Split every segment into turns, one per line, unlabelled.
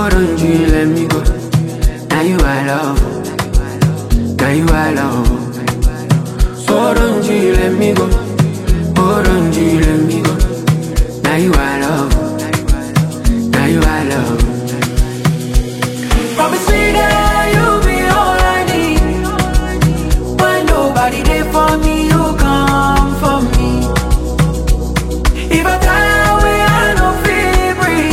Oh, don't you let me go. Now you I love. Now you I love. So don't you let me go. Oh, don't you let me go. Now you I love. Now you I love. Promise me that you'll be all I need. When nobody there for me, you come for me. If I die away, I know feel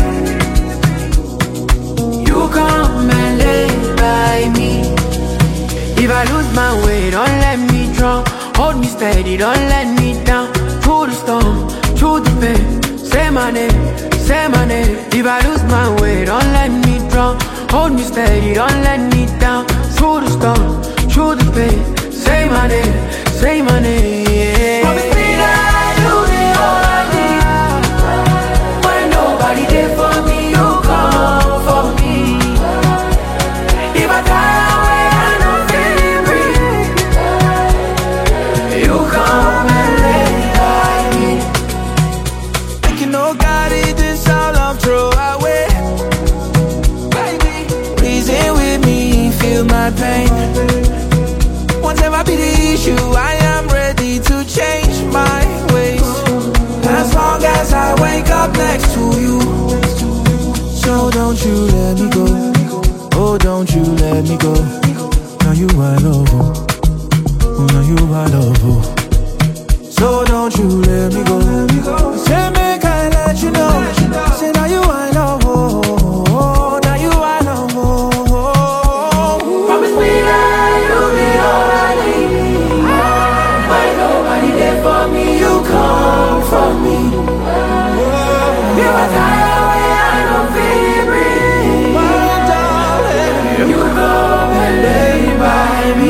breathe. You come and lay by me. If I lose my way, don't let me drown. Hold me steady, don't let me down. Through the storm, through the pain, say my name, say my name. If I lose my way, don't let me drown. Hold me steady, don't let me down. Through the storm, through the pain, say my name, say my name. Promise me that you'll be all I need. When nobody there for me, you come for me. If I die away, I know feel breathe. You come and lay by me.
Thinking, oh God, is this all I'm throw away? Baby, reason with me, feel my pain. Whatever be the issue, I am ready to change my ways. As long as I wake up next to you. So don't you let me go. Oh, don't you let me go. Now you I love, oh, now you I love, oh. So don't you let me go. Say make I let you know. Say now you I love, oh, now you I love, oh.
Promise me that you'll be all I need. When nobody there for me, you come for me. If I die away, I don't feel breathe.
My darling,
You come and lay by me.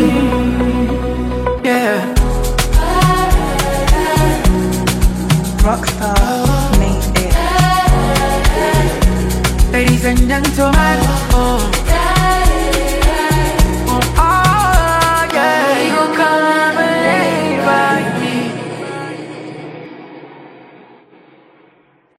Yeah.
Rockstar made it.
Ladies and gentlemen, oh.